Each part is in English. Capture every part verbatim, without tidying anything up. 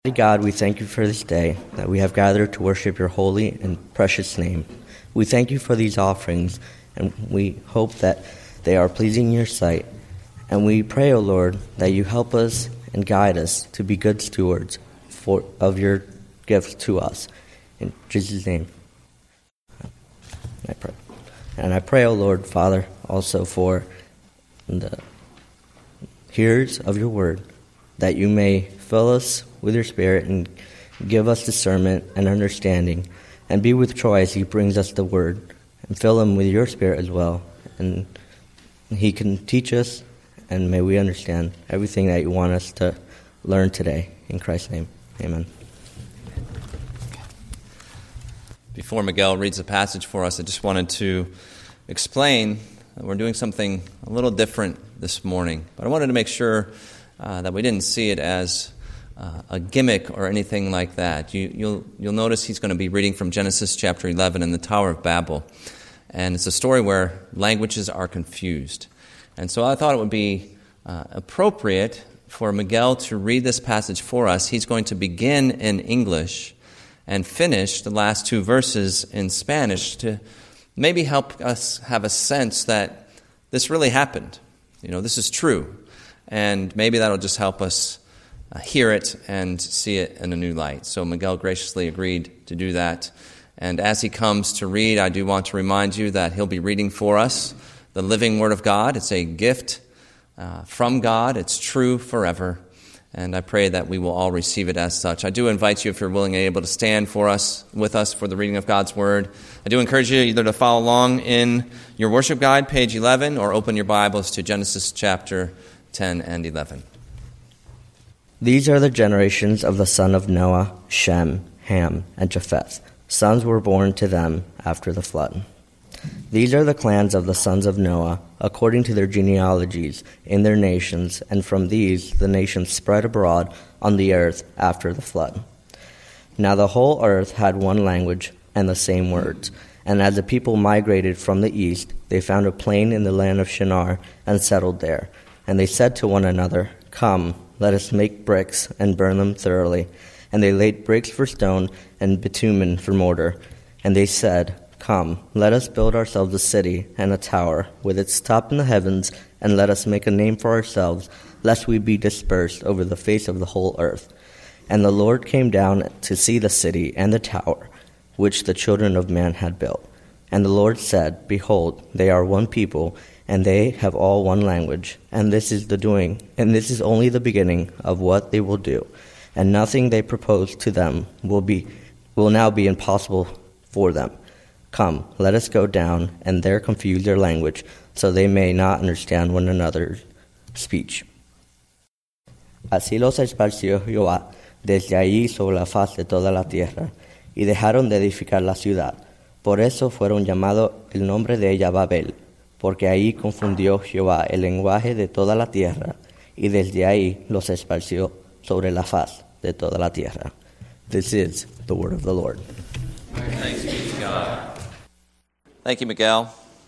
God, we thank you for this day, that we have gathered to worship your holy and precious name. We thank you for these offerings, and we hope that they are pleasing in your sight. And we pray, O Lord, that you help us and guide us to be good stewards for, of your gifts to us. In Jesus' name, I pray. And I pray, O Lord, Father, also for the hearers of your word, that you may fill us with your Spirit and give us discernment and understanding, and be with Troy as he brings us the word, and fill him with your Spirit as well, and he can teach us, and may we understand everything that you want us to learn today. In Christ's name, amen. Before Miguel reads the passage for us, I just wanted to explain that we're doing something a little different this morning, but I wanted to make sure uh, that we didn't see it as Uh, a gimmick or anything like that. You, you'll you'll notice he's going to be reading from Genesis chapter eleven in the Tower of Babel. And it's a story where languages are confused. And so I thought it would be uh, appropriate for Miguel to read this passage for us. He's going to begin in English and finish the last two verses in Spanish to maybe help us have a sense that this really happened. You know, this is true. And maybe that'll just help us Uh, hear it and see it in a new light. So Miguel graciously agreed to do that. And as he comes to read, I do want to remind you that he'll be reading for us the living Word of God. It's a gift uh, from God. It's true forever. And I pray that we will all receive it as such. I do invite you, if you're willing and able, to stand for us, with us for the reading of God's Word. I do encourage you either to follow along in your worship guide, page eleven, or open your Bibles to Genesis chapter ten and eleven. These are the generations of the son of Noah, Shem, Ham, and Japheth. Sons were born to them after the flood. These are the clans of the sons of Noah, according to their genealogies, in their nations, and from these the nations spread abroad on the earth after the flood. Now the whole earth had one language and the same words. And as the people migrated from the east, they found a plain in the land of Shinar and settled there. And they said to one another, "Come, let us make bricks and burn them thoroughly." And they laid bricks for stone and bitumen for mortar. And they said, "Come, let us build ourselves a city and a tower with its top in the heavens, and let us make a name for ourselves, lest we be dispersed over the face of the whole earth." And the Lord came down to see the city and the tower, which the children of man had built. And the Lord said, "Behold, they are one people, and they have all one language, and this is the doing, and this is only the beginning of what they will do, and nothing they propose to them will be will now be impossible for them. Come, let us go down and there confuse their language, so they may not understand one another's speech." Así los esparció Jehová desde allí sobre la faz de toda la tierra, y dejaron de edificar la ciudad. Por eso fueron llamados el nombre de ella Babel, porque ahí confundió Jehová el lenguaje de toda la tierra, y desde ahí los esparció sobre la faz de toda la tierra. This is the word of the Lord. Thanks be to God. Thank you, Miguel.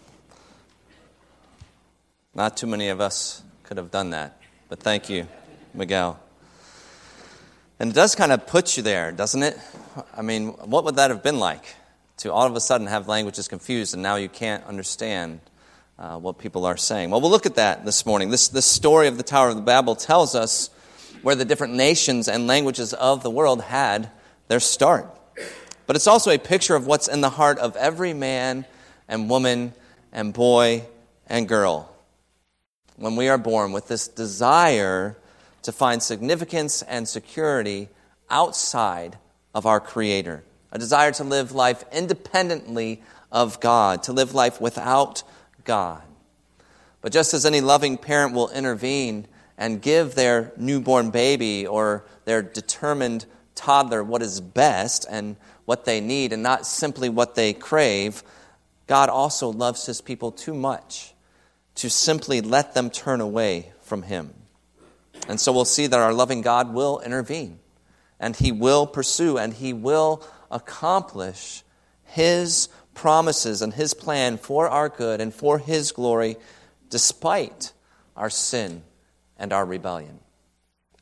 Not too many of us could have done that, but thank you, Miguel. And it does kind of put you there, doesn't it? I mean, what would that have been like, to all of a sudden have languages confused and now you can't understand Uh, what people are saying? Well, we'll look at that this morning. This, this story of the Tower of Babel tells us where the different nations and languages of the world had their start. But it's also a picture of what's in the heart of every man and woman and boy and girl when we are born, with this desire to find significance and security outside of our Creator. A desire to live life independently of God, to live life without God. But just as any loving parent will intervene and give their newborn baby or their determined toddler what is best and what they need and not simply what they crave, God also loves His people too much to simply let them turn away from Him. And so we'll see that our loving God will intervene, and He will pursue, and He will accomplish His promises and His plan for our good and for His glory, despite our sin and our rebellion.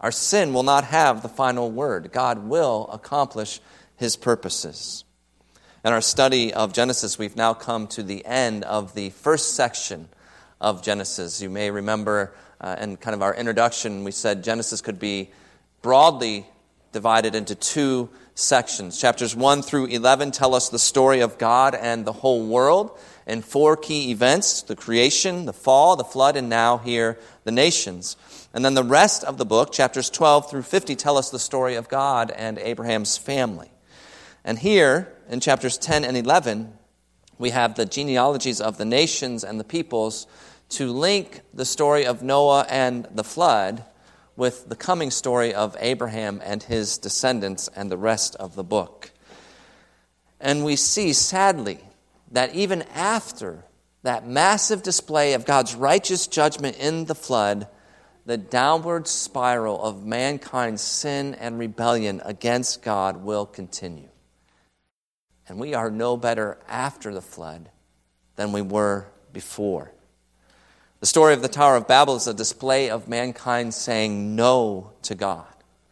Our sin will not have the final word. God will accomplish his purposes. In our study of Genesis, we've now come to the end of the first section of Genesis. You may remember uh, in kind of our introduction, we said Genesis could be broadly divided into two sections. Chapters one through eleven tell us the story of God and the whole world in four key events: the creation, the fall, the flood, and now here, the nations. And then the rest of the book, chapters twelve through fifty, tell us the story of God and Abraham's family. And here, in chapters ten and eleven, we have the genealogies of the nations and the peoples to link the story of Noah and the flood with the coming story of Abraham and his descendants and the rest of the book. And we see, sadly, that even after that massive display of God's righteous judgment in the flood, the downward spiral of mankind's sin and rebellion against God will continue. And we are no better after the flood than we were before. The story of the Tower of Babel is a display of mankind saying no to God,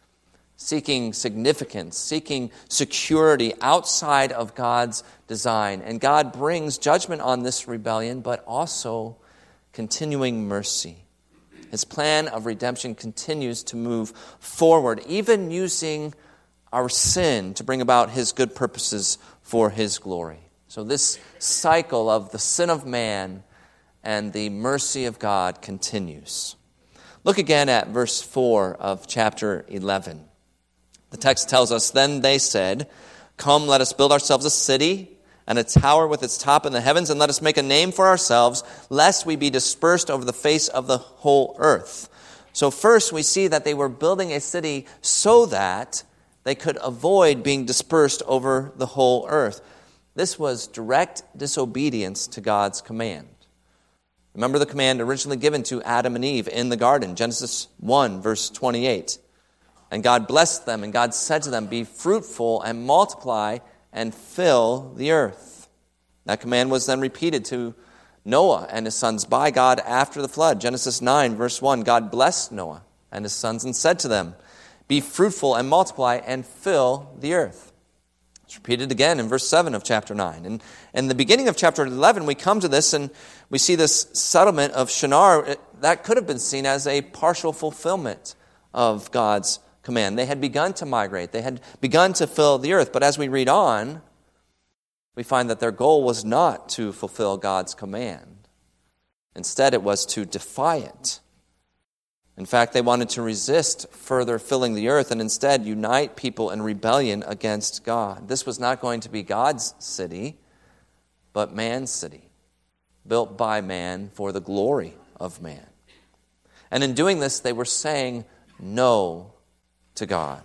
seeking significance, seeking security outside of God's design. And God brings judgment on this rebellion, but also continuing mercy. His plan of redemption continues to move forward, even using our sin to bring about his good purposes for his glory. So this cycle of the sin of man and the mercy of God continues. Look again at verse four of chapter eleven. The text tells us, "Then they said, 'Come, let us build ourselves a city and a tower with its top in the heavens, and let us make a name for ourselves, lest we be dispersed over the face of the whole earth.'" So first we see that they were building a city so that they could avoid being dispersed over the whole earth. This was direct disobedience to God's command. Remember the command originally given to Adam and Eve in the garden, Genesis one, verse twenty-eight. "And God blessed them, and God said to them, 'Be fruitful and multiply and fill the earth.'" That command was then repeated to Noah and his sons by God after the flood. Genesis nine, verse one, God blessed Noah and his sons and said to them, "Be fruitful and multiply and fill the earth." It's repeated again in verse seven of chapter nine. And in the beginning of chapter eleven, we come to this and we see this settlement of Shinar. That could have been seen as a partial fulfillment of God's command. They had begun to migrate. They had begun to fill the earth. But as we read on, we find that their goal was not to fulfill God's command. Instead, it was to defy it. In fact, they wanted to resist further filling the earth and instead unite people in rebellion against God. This was not going to be God's city, but man's city, built by man for the glory of man. And in doing this, they were saying no to God.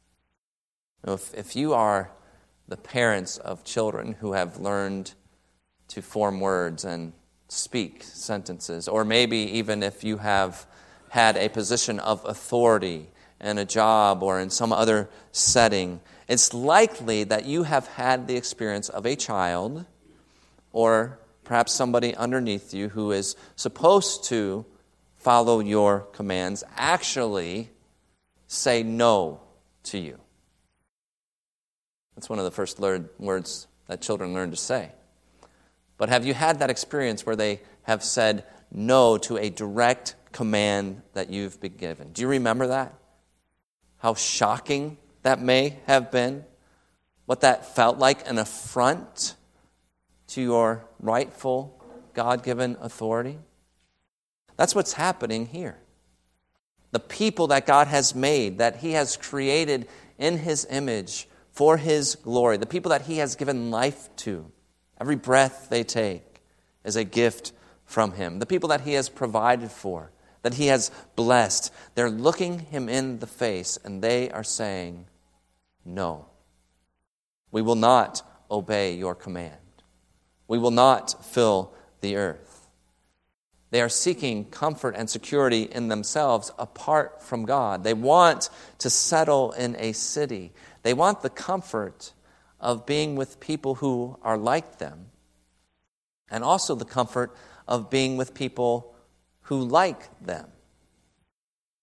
If, if you are the parents of children who have learned to form words and speak sentences, or maybe even if you have had a position of authority in a job or in some other setting, it's likely that you have had the experience of a child or perhaps somebody underneath you who is supposed to follow your commands actually say no to you. That's one of the first learned words that children learn to say. But have you had that experience where they have said no to a direct command that you've been given? Do you remember that? How shocking that may have been? What that felt like, an affront to your rightful God-given authority? That's what's happening here. The people that God has made, that He has created in His image for His glory, the people that He has given life to, every breath they take is a gift from Him. The people that He has provided for, that He has blessed, they're looking Him in the face and they are saying, no, we will not obey your command. We will not fill the earth. They are seeking comfort and security in themselves apart from God. They want to settle in a city. They want the comfort of being with people who are like them, and also the comfort of being with people who like them.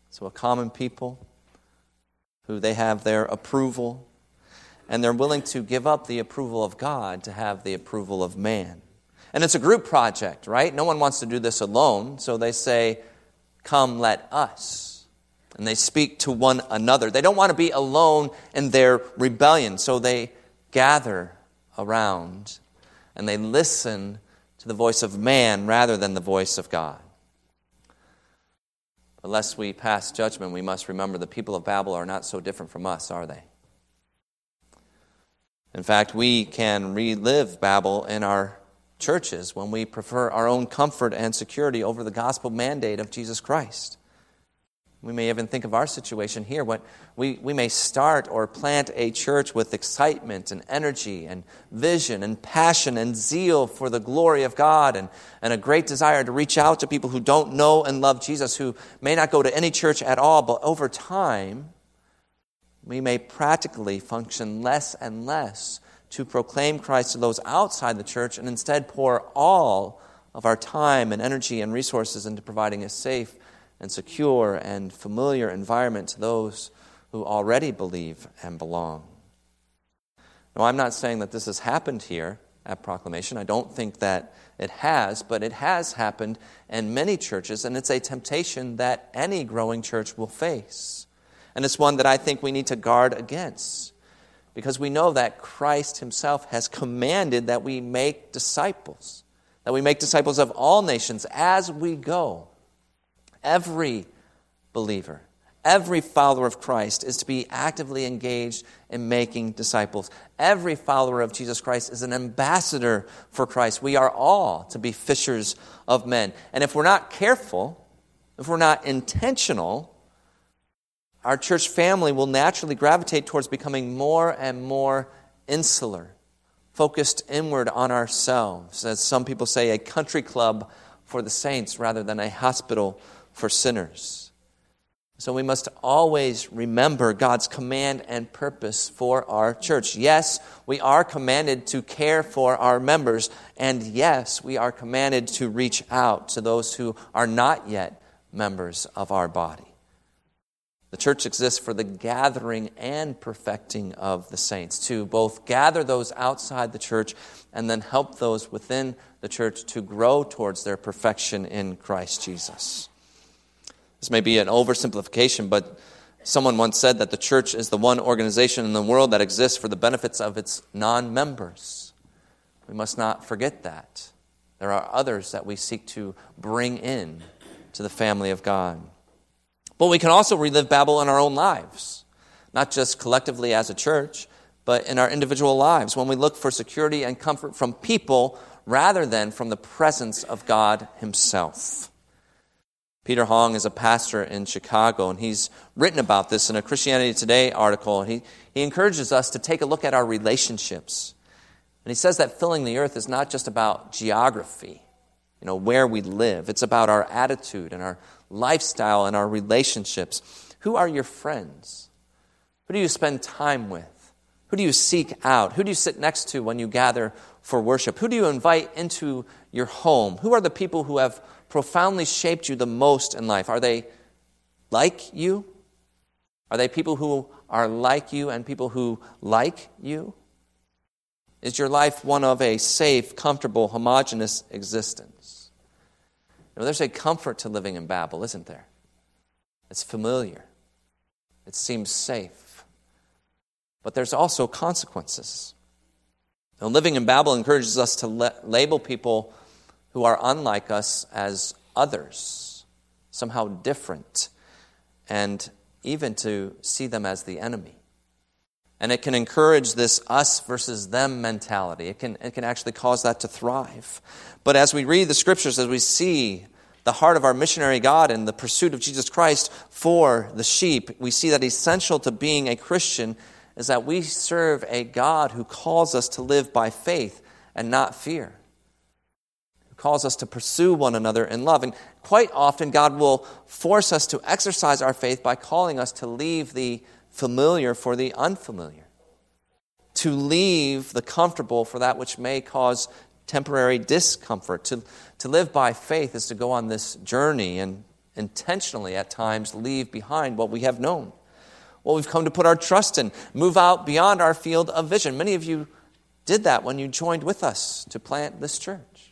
So a common people who they have their approval, and they're willing to give up the approval of God to have the approval of man. And it's a group project, right? No one wants to do this alone, so they say, come, let us. And they speak to one another. They don't want to be alone in their rebellion, so they gather around and they listen to the voice of man rather than the voice of God. But lest we pass judgment, we must remember the people of Babel are not so different from us, are they? In fact, we can relive Babel in our churches when we prefer our own comfort and security over the gospel mandate of Jesus Christ. We may even think of our situation here. When we, we may start or plant a church with excitement and energy and vision and passion and zeal for the glory of God and, and a great desire to reach out to people who don't know and love Jesus, who may not go to any church at all, but over time, we may practically function less and less to proclaim Christ to those outside the church and instead pour all of our time and energy and resources into providing a safe and secure and familiar environment to those who already believe and belong. Now, I'm not saying that this has happened here at Proclamation. I don't think that it has, but it has happened in many churches, and it's a temptation that any growing church will face. And it's one that I think we need to guard against, because we know that Christ himself has commanded that we make disciples, that we make disciples of all nations as we go. Every believer, every follower of Christ is to be actively engaged in making disciples. Every follower of Jesus Christ is an ambassador for Christ. We are all to be fishers of men. And if we're not careful, if we're not intentional, our church family will naturally gravitate towards becoming more and more insular, focused inward on ourselves, as some people say, a country club for the saints rather than a hospital for sinners. So we must always remember God's command and purpose for our church. Yes, we are commanded to care for our members, and yes, we are commanded to reach out to those who are not yet members of our body. The church exists for the gathering and perfecting of the saints, to both gather those outside the church and then help those within the church to grow towards their perfection in Christ Jesus. This may be an oversimplification, but someone once said that the church is the one organization in the world that exists for the benefits of its non-members. We must not forget that. There are others that we seek to bring in to the family of God. But we can also relive Babel in our own lives, not just collectively as a church, but in our individual lives, when we look for security and comfort from people rather than from the presence of God himself. Peter Hong is a pastor in Chicago, and he's written about this in a Christianity Today article. He, he encourages us to take a look at our relationships. And he says that filling the earth is not just about geography, you know, where we live. It's about our attitude and our lifestyle and our relationships. Who are your friends? Who do you spend time with? Who do you seek out? Who do you sit next to when you gather for worship? Who do you invite into your home? Who are the people who have profoundly shaped you the most in life? Are they like you? Are they people who are like you and people who like you? Is your life one of a safe, comfortable, homogeneous existence? You know, there's a comfort to living in Babel, isn't there? It's familiar. It seems safe. But there's also consequences. Now, living in Babel encourages us to la- label people who are unlike us as others, somehow different, and even to see them as the enemy. And it can encourage this us versus them mentality. It can, it can actually cause that to thrive. But as we read the scriptures, as we see the heart of our missionary God and the pursuit of Jesus Christ for the sheep, we see that essential to being a Christian is that we serve a God who calls us to live by faith and not fear. Calls us to pursue one another in love. And quite often, God will force us to exercise our faith by calling us to leave the familiar for the unfamiliar, to leave the comfortable for that which may cause temporary discomfort. To, to live by faith is to go on this journey, and intentionally at times leave behind what we have known, what we've come to put our trust in, move out beyond our field of vision. Many of you did that when you joined with us to plant this church.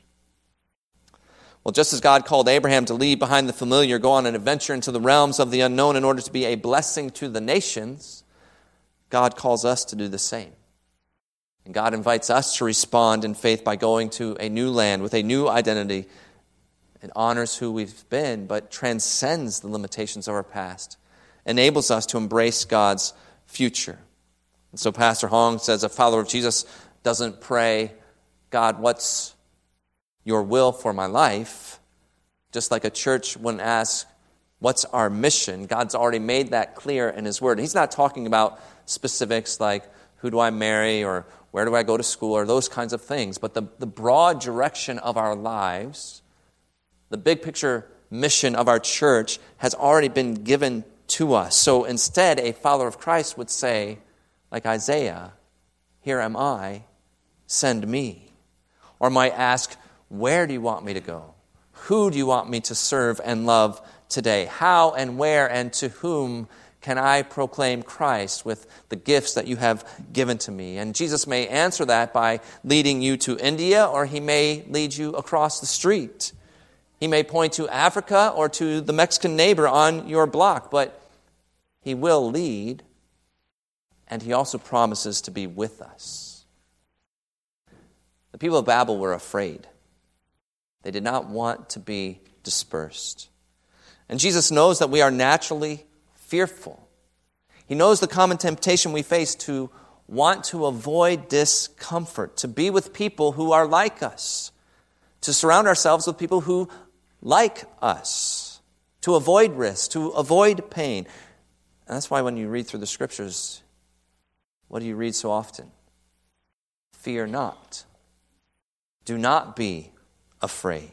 Well, just as God called Abraham to leave behind the familiar, go on an adventure into the realms of the unknown in order to be a blessing to the nations, God calls us to do the same. And God invites us to respond in faith by going to a new land with a new identity. It honors who we've been, but transcends the limitations of our past, enables us to embrace God's future. And so Pastor Hong says a follower of Jesus doesn't pray, God, what's your will for my life? Just like a church wouldn't ask, what's our mission? God's already made that clear in His Word. He's not talking about specifics like, who do I marry, or where do I go to school, or those kinds of things. But the, the broad direction of our lives, the big picture mission of our church has already been given to us. So instead, a follower of Christ would say, like Isaiah, here am I, send me. Or might ask, where do you want me to go? Who do you want me to serve and love today? How and where and to whom can I proclaim Christ with the gifts that you have given to me? And Jesus may answer that by leading you to India, or He may lead you across the street. He may point to Africa or to the Mexican neighbor on your block, but He will lead, and He also promises to be with us. The people of Babel were afraid. They did not want to be dispersed. And Jesus knows that we are naturally fearful. He knows the common temptation we face to want to avoid discomfort, to be with people who are like us, to surround ourselves with people who like us, to avoid risk, to avoid pain. And that's why when you read through the Scriptures, what do you read so often? Fear not. Do not be afraid.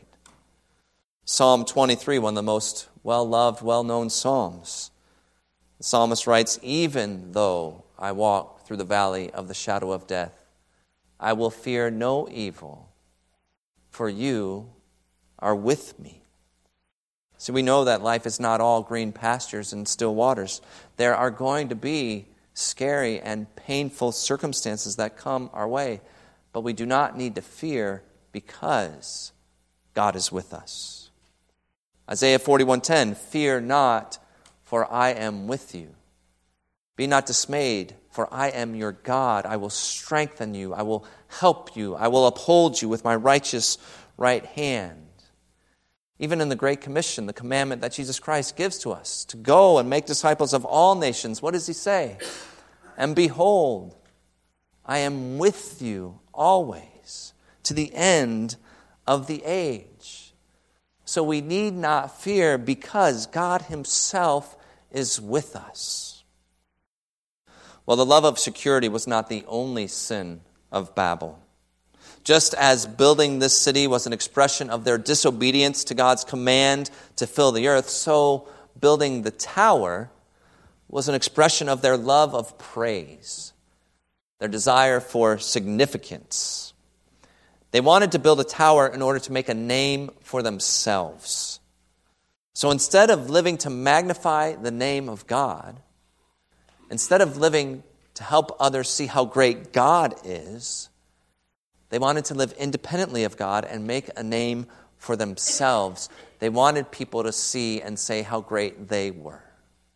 Psalm twenty-three, one of the most well-loved, well-known psalms. The psalmist writes, even though I walk through the valley of the shadow of death, I will fear no evil, for you are with me. So we know that life is not all green pastures and still waters. There are going to be scary and painful circumstances that come our way, but we do not need to fear because God is with us. Isaiah forty-one ten, fear not, for I am with you. Be not dismayed, for I am your God. I will strengthen you. I will help you. I will uphold you with my righteous right hand. Even in the Great Commission, the commandment that Jesus Christ gives to us, to go and make disciples of all nations, what does He say? And behold, I am with you always, to the end of the age. So we need not fear because God Himself is with us. Well, the love of security was not the only sin of Babel. Just as building this city was an expression of their disobedience to God's command to fill the earth, so building the tower was an expression of their love of praise, their desire for significance. They wanted to build a tower in order to make a name for themselves. So instead of living to magnify the name of God, instead of living to help others see how great God is, they wanted to live independently of God and make a name for themselves. They wanted people to see and say how great they were.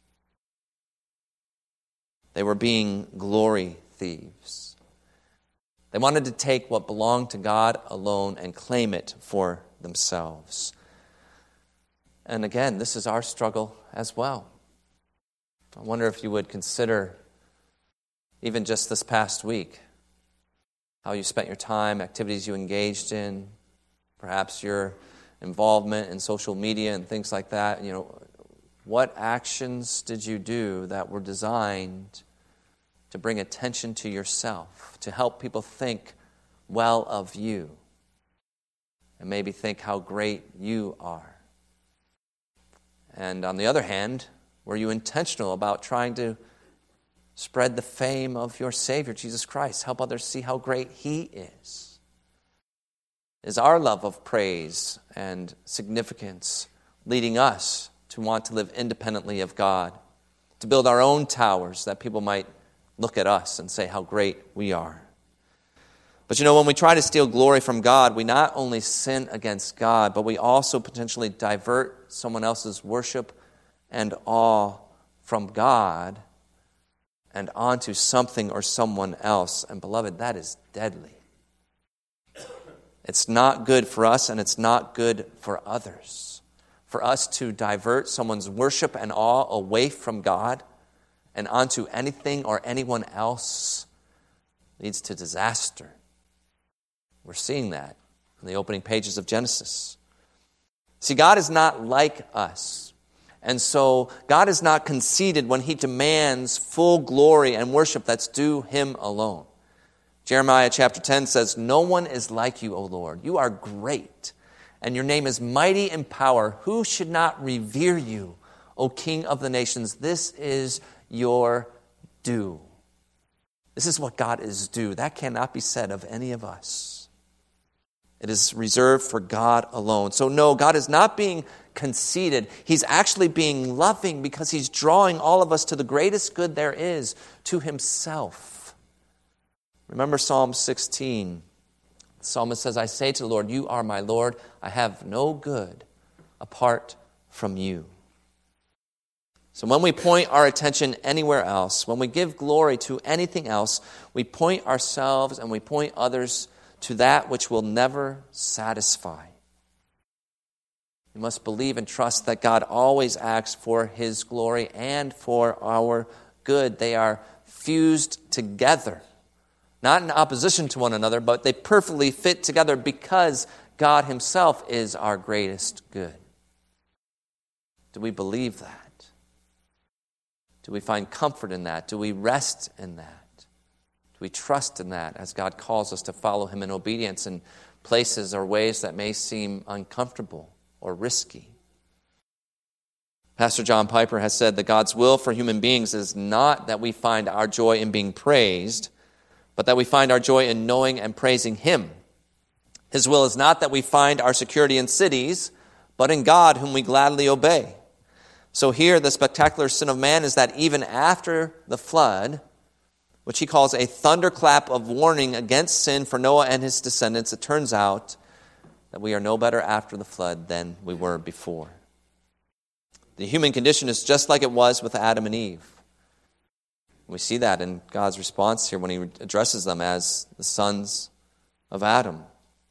They were being glory thieves. They wanted to take what belonged to God alone and claim it for themselves. And again, this is our struggle as well. I wonder if you would consider, even just this past week, how you spent your time, activities you engaged in, perhaps your involvement in social media and things like that. You know, what actions did you do that were designed to bring attention to yourself, to help people think well of you, and maybe think how great you are? And on the other hand, were you intentional about trying to spread the fame of your Savior, Jesus Christ, help others see how great He is? Is our love of praise and significance leading us to want to live independently of God, to build our own towers that people might look at us and say how great we are. But you know, when we try to steal glory from God, we not only sin against God, but we also potentially divert someone else's worship and awe from God and onto something or someone else. And beloved, that is deadly. It's not good for us, and it's not good for others. For us to divert someone's worship and awe away from God and onto anything or anyone else leads to disaster. We're seeing that in the opening pages of Genesis. See, God is not like us. And so God is not conceited when he demands full glory and worship that's due him alone. Jeremiah chapter ten says, "No one is like you, O Lord. You are great, and your name is mighty in power. Who should not revere you, O King of the nations? This is your due." This is what God is due. That cannot be said of any of us. It is reserved for God alone. So no, God is not being conceited. He's actually being loving because he's drawing all of us to the greatest good there is, to himself. Remember Psalm sixteen. The psalmist says, "I say to the Lord, you are my Lord. I have no good apart from you." So when we point our attention anywhere else, when we give glory to anything else, we point ourselves and we point others to that which will never satisfy. We must believe and trust that God always acts for his glory and for our good. They are fused together, not in opposition to one another, but they perfectly fit together because God himself is our greatest good. Do we believe that? Do we find comfort in that? Do we rest in that? Do we trust in that as God calls us to follow him in obedience in places or ways that may seem uncomfortable or risky? Pastor John Piper has said that God's will for human beings is not that we find our joy in being praised, but that we find our joy in knowing and praising him. His will is not that we find our security in cities, but in God whom we gladly obey. So here, the spectacular sin of man is that even after the flood, which he calls a thunderclap of warning against sin for Noah and his descendants, it turns out that we are no better after the flood than we were before. The human condition is just like it was with Adam and Eve. We see that in God's response here when he addresses them as the sons of Adam.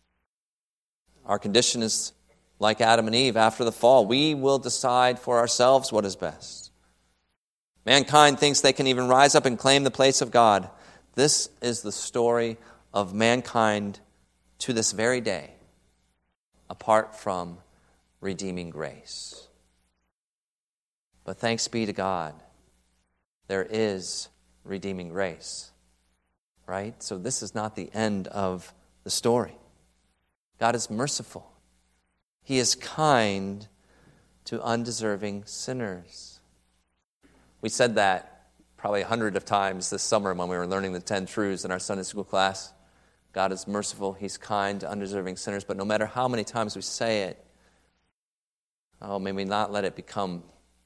Our condition is like Adam and Eve after the fall. We will decide for ourselves what is best. Mankind thinks they can even rise up and claim the place of God. This is the story of mankind to this very day, apart from redeeming grace. But thanks be to God, there is redeeming grace, right? So this is not the end of the story. God is merciful. He is kind to undeserving sinners. We said that probably a hundred of times this summer when we were learning the ten truths in our Sunday school class. God is merciful. He's kind to undeserving sinners. But no matter how many times we say it, oh, may we not let it become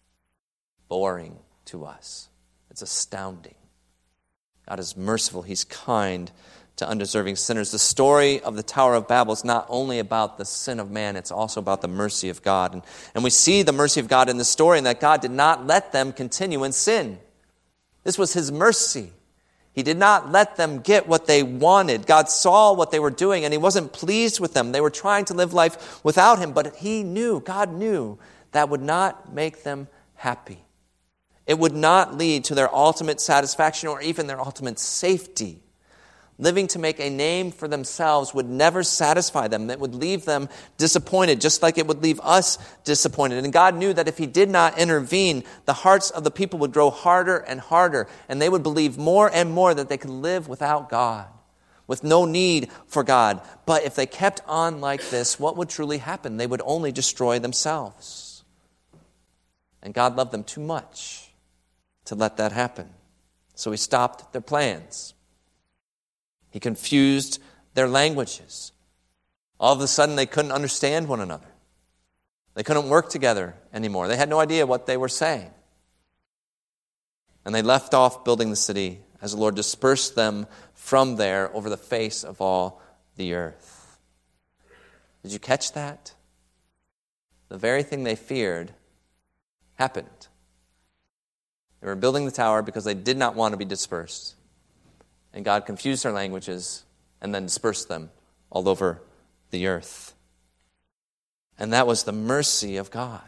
boring to us. It's astounding. God is merciful. He's kind to undeserving sinners. The story of the Tower of Babel is not only about the sin of man, it's also about the mercy of God. And, and we see the mercy of God in the story, and that God did not let them continue in sin. This was his mercy. He did not let them get what they wanted. God saw what they were doing, and he wasn't pleased with them. They were trying to live life without him, but he knew, God knew, that would not make them happy. It would not lead to their ultimate satisfaction or even their ultimate safety. Living to make a name for themselves would never satisfy them. It would leave them disappointed, just like it would leave us disappointed. And God knew that if he did not intervene, the hearts of the people would grow harder and harder, and they would believe more and more that they could live without God, with no need for God. But if they kept on like this, what would truly happen? They would only destroy themselves. And God loved them too much to let that happen. So he stopped their plans. He confused their languages. All of a sudden, they couldn't understand one another. They couldn't work together anymore. They had no idea what they were saying. And they left off building the city as the Lord dispersed them from there over the face of all the earth. Did you catch that? The very thing they feared happened. They were building the tower because they did not want to be dispersed. And God confused their languages and then dispersed them all over the earth. And that was the mercy of God.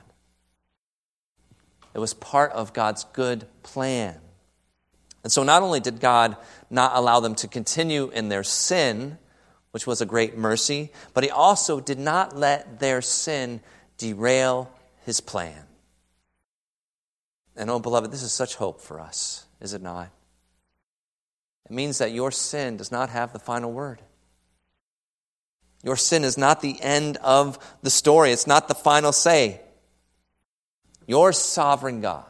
It was part of God's good plan. And so not only did God not allow them to continue in their sin, which was a great mercy, but he also did not let their sin derail his plan. And oh, beloved, this is such hope for us, is it not? It means that your sin does not have the final word. Your sin is not the end of the story. It's not the final say. Your sovereign God,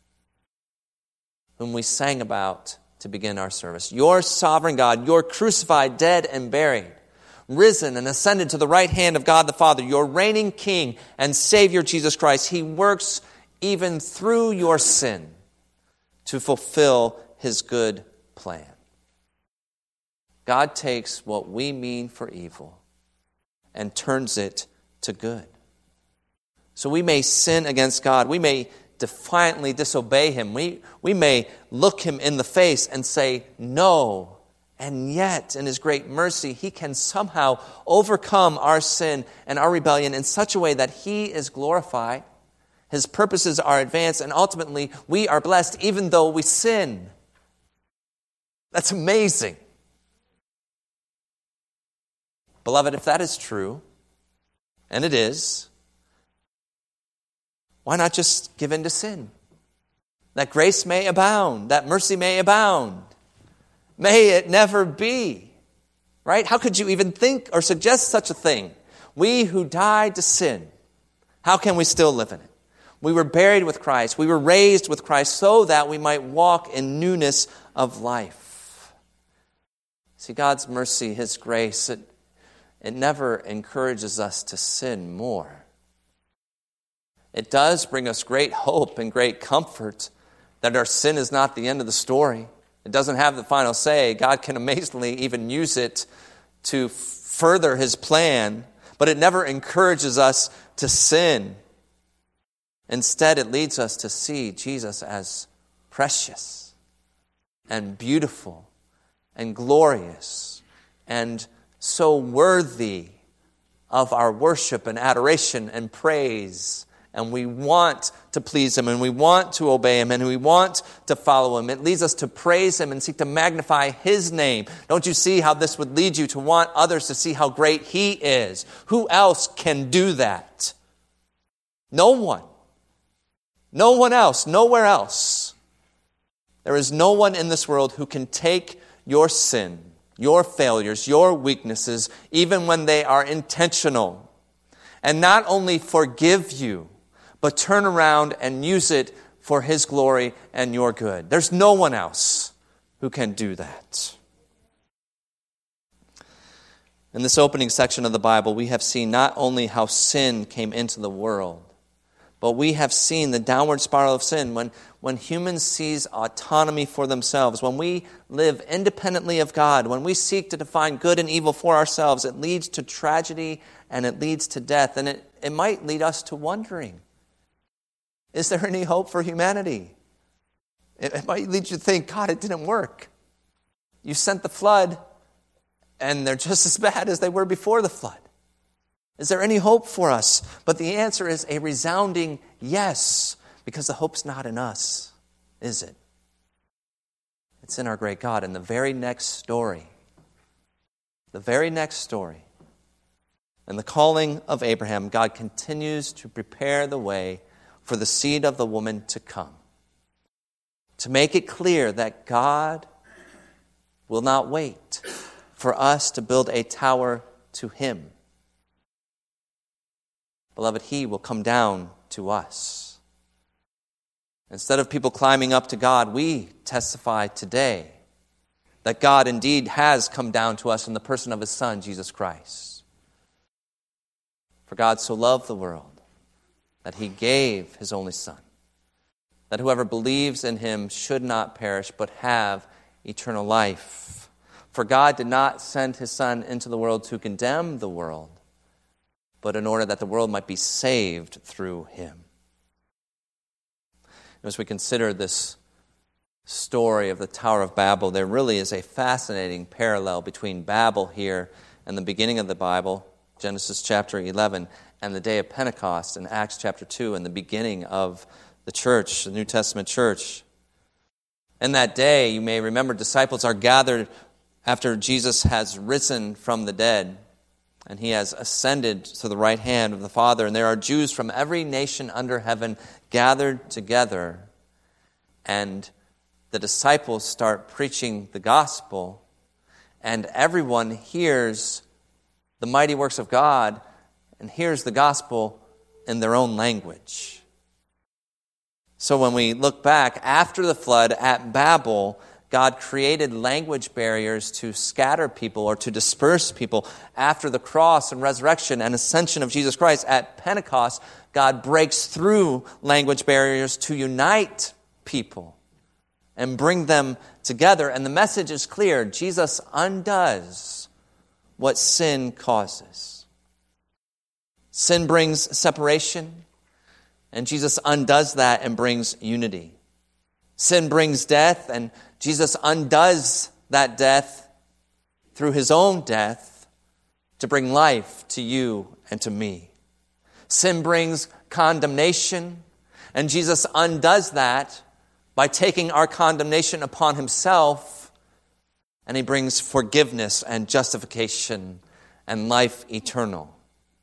whom we sang about to begin our service, your sovereign God, your crucified, dead, and buried, risen and ascended to the right hand of God the Father, your reigning King and Savior Jesus Christ, he works even through your sin to fulfill his good plan. God takes what we mean for evil and turns it to good. So we may sin against God. We may defiantly disobey him. We, we may look him in the face and say no. And yet, in his great mercy, he can somehow overcome our sin and our rebellion in such a way that he is glorified, his purposes are advanced, and ultimately we are blessed even though we sin. That's amazing. Beloved, if that is true, and it is, why not just give in to sin? That grace may abound, that mercy may abound. May it never be. Right? How could you even think or suggest such a thing? We who died to sin, how can we still live in it? We were buried with Christ. We were raised with Christ so that we might walk in newness of life. See, God's mercy, his grace, it, it never encourages us to sin more. It does bring us great hope and great comfort that our sin is not the end of the story. It doesn't have the final say. God can amazingly even use it to further his plan, but it never encourages us to sin. Instead, it leads us to see Jesus as precious and beautiful and glorious and so worthy of our worship and adoration and praise. And we want to please him, and we want to obey him, and we want to follow him. It leads us to praise him and seek to magnify his name. Don't you see how this would lead you to want others to see how great he is? Who else can do that? No one. No one else. Nowhere else. There is no one in this world who can take your sin, your failures, your weaknesses, even when they are intentional, and not only forgive you, but turn around and use it for his glory and your good. There's no one else who can do that. In this opening section of the Bible, we have seen not only how sin came into the world, but we have seen the downward spiral of sin. When, when humans seize autonomy for themselves, when we live independently of God, when we seek to define good and evil for ourselves, it leads to tragedy and it leads to death. And it, it might lead us to wondering, is there any hope for humanity? It, it might lead you to think, God, it didn't work. You sent the flood, and they're just as bad as they were before the flood. Is there any hope for us? But the answer is a resounding yes, because the hope's not in us, is it? It's in our great God. In the very next story, the very next story, in the calling of Abraham, God continues to prepare the way for the seed of the woman to come, to make it clear that God will not wait for us to build a tower to him. Beloved, he will come down to us. Instead of people climbing up to God, we testify today that God indeed has come down to us in the person of his Son, Jesus Christ. For God so loved the world that he gave his only Son, that whoever believes in him should not perish but have eternal life. For God did not send his Son into the world to condemn the world, but in order that the world might be saved through him. As we consider this story of the Tower of Babel, there really is a fascinating parallel between Babel here and the beginning of the Bible, Genesis chapter eleven, and the day of Pentecost in Acts chapter two, and the beginning of the church, the New Testament church. In that day, you may remember, disciples are gathered after Jesus has risen from the dead, and he has ascended to the right hand of the Father, and there are Jews from every nation under heaven gathered together, and the disciples start preaching the gospel, and everyone hears the mighty works of God and hears the gospel in their own language. So when we look back after the flood at Babel, God created language barriers to scatter people or to disperse people. After the cross and resurrection and ascension of Jesus Christ at Pentecost, God breaks through language barriers to unite people and bring them together. And the message is clear. Jesus undoes what sin causes. Sin brings separation, and Jesus undoes that and brings unity. Sin brings death, and Jesus undoes that death through his own death to bring life to you and to me. Sin brings condemnation, and Jesus undoes that by taking our condemnation upon himself, and he brings forgiveness and justification and life eternal.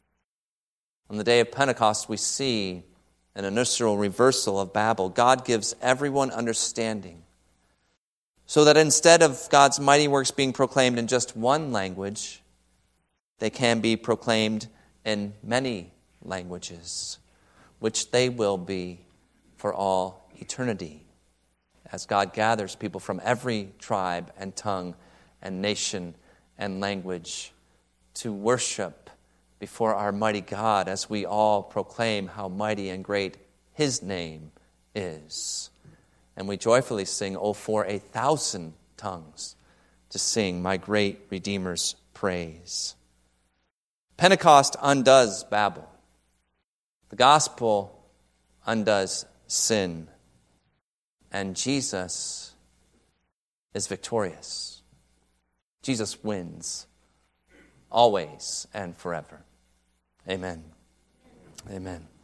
On the day of Pentecost, we see an initial reversal of Babel. God gives everyone understanding, so that instead of God's mighty works being proclaimed in just one language, they can be proclaimed in many languages, which they will be for all eternity, as God gathers people from every tribe and tongue and nation and language to worship before our mighty God, as we all proclaim how mighty and great his name is. And we joyfully sing, "Oh, for a thousand tongues to sing my great Redeemer's praise." Pentecost undoes Babel. The gospel undoes sin. And Jesus is victorious. Jesus wins always and forever. Amen. Amen.